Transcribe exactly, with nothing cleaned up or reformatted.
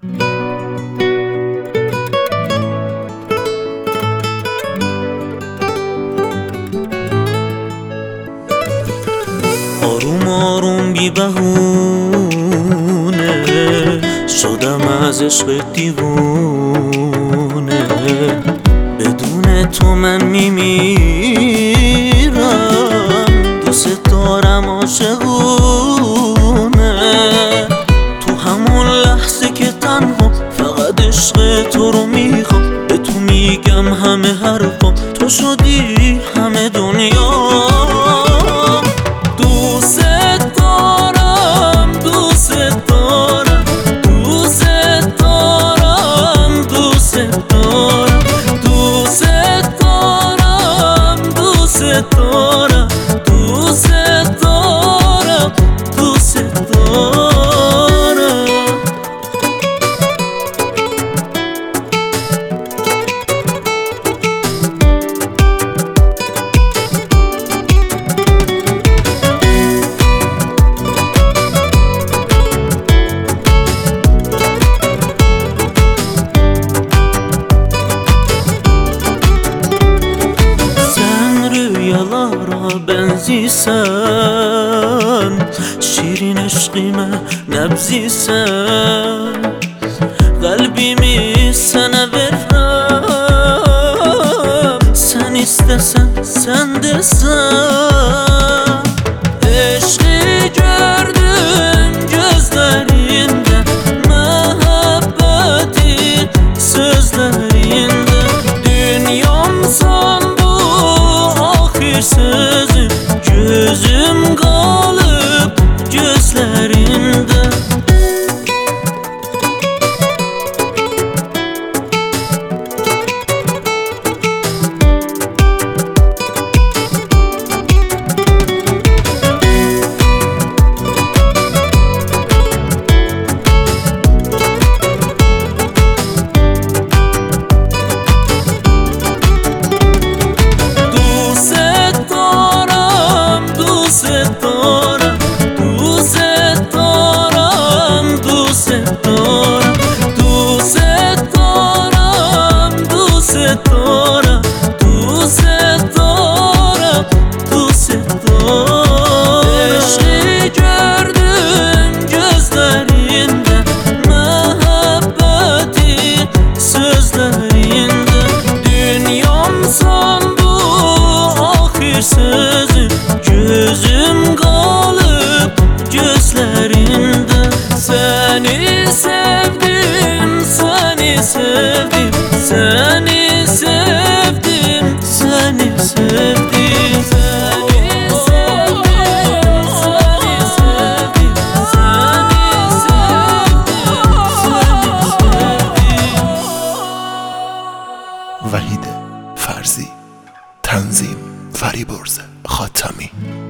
آروم آروم بی بهونه شدم از عشق دیوونه، بدون تو من میمیرم، دوست دارم عاشقونه. تو همون لحظه که تنها فقط عشق تو رو میخوام، به تو میگم همه حرفام، تو شدی همه دنیا. دارم دوست دارم دوست دارم. Yalara benziysen, şirin aşkıma nebziysen, kalbimi sana verem, sen istesen sen desen. Eşki gördüm gözlerinde, mehabbeti sözlerinde, dünyam sandı sözüm, gözüm kalıp gözlerinde. Sözüm, gözüm kalıp gözlerinde. Seni sevdim, seni sevdim, seni sevdim, seni sevdim, seni sevdim, seni sevdim, seni sevdim, seni sevdim. وحید فرزی، تنظیم فریبرز خاتمی.